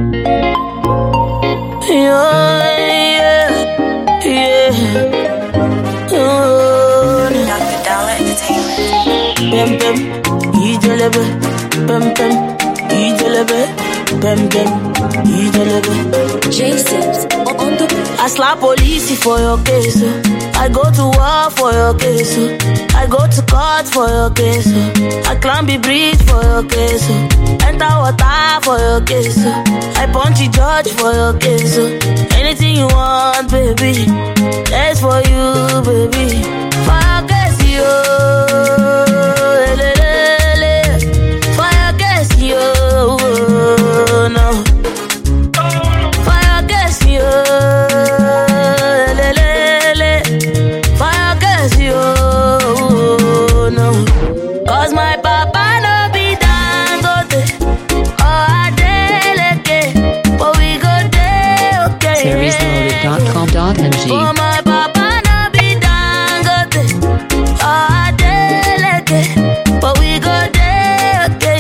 I slap police for your case. I go to war for your case. I go to court for your case. I climb the bridge for your case. Enter water for your case. I punch the judge for your case. Anything you want, baby, that's for you, baby. For your case, yo. For your case, yo. No. For your case, yo. Cause my papa no be Dangote or Adeleke, but we go there, okay. SeriesLoaded.com.ng. For my papa no be Dangote or Adeleke, but we go there, okay,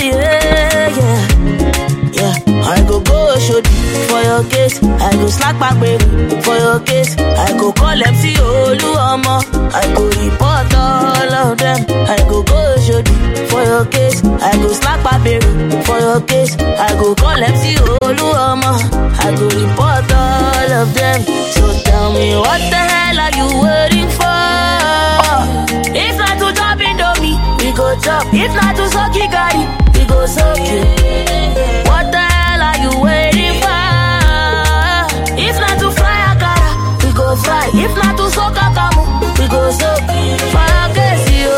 yeah. I go shoot for your case. I go slack back, baby, for your case. I go call MC Oluomo. I go report all of them. I go shoot for your case. I go slack back, baby, for your case. I go call MC Oluomo. I go report all of them. So tell me, what the hell are you waiting for? If not to chop Indomie, we go chop. If not to suck Gari, we go suck you. What the hell are you waiting for? If not to fly Akara, we go fly. If not to soak Akamu, we go soak. Fire case, yo.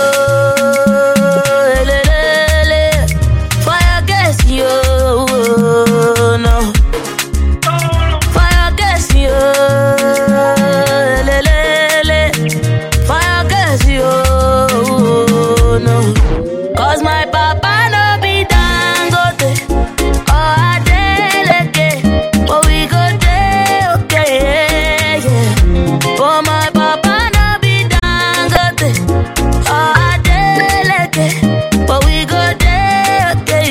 Fire case, yo. No. Fire case, yo. Fire case, yo. No. Cause my papa no be Dangote or Adeleke, but we go there, okay, yeah. For my papa no be Dangote or Adeleke, but we go there, okay,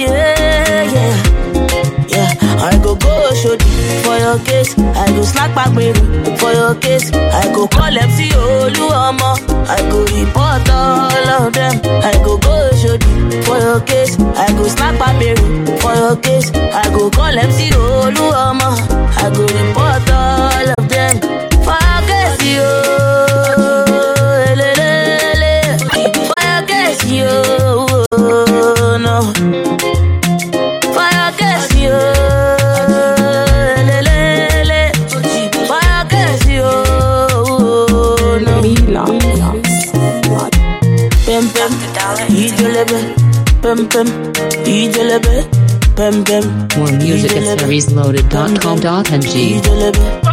yeah. I go shoot for your case. I go slack back, baby, for your case. I go call MC Oluomo. I go report all of them. I go shoot for your case. I go slack back, baby, for your case. I go call MC Oluomo. I go report all of them. For your case, yo. For your case, yo. No. For your case, yo. More music at SeriesLoaded.com.ng.